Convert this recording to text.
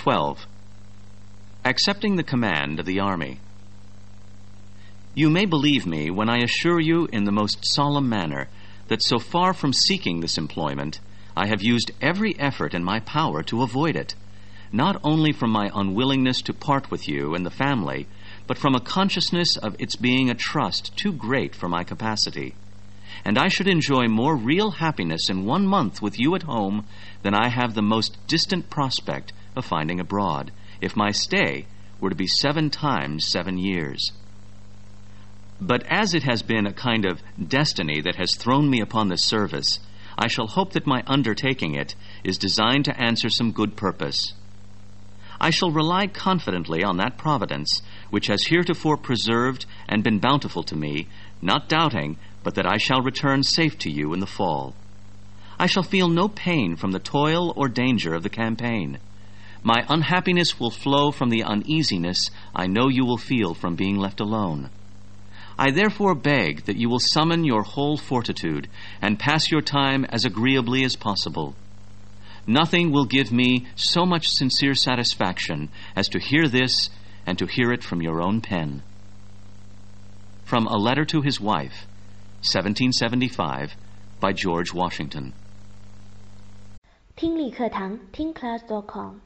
12. Accepting the command of the Army. You may believe me when I assure you in the most solemn manner that so far from seeking this employment, I have used every effort in my power to avoid it, not only from my unwillingness to part with you and the family, but from a consciousness of its being a trust too great for my capacity. And I should enjoy more real happiness in 1 month with you at home than I have the most distant prospect of finding abroad, if my stay were to be 7 times 7 years. But as it has been a kind of destiny that has thrown me upon this service, I shall hope that my undertaking it is designed to answer some good purpose. I shall rely confidently on that providence which has heretofore preserved and been bountiful to me, not doubting but that I shall return safe to you in the fall. I shall feel no pain from the toil or danger of the campaign. My unhappiness will flow from the uneasiness I know you will feel from being left alone. I therefore beg that you will summon your whole fortitude and pass your time as agreeably as possible. Nothing will give me so much sincere satisfaction as to hear this and to hear it from your own pen. From a letter to his wife, 1775, by George Washington. 听力课堂听class.com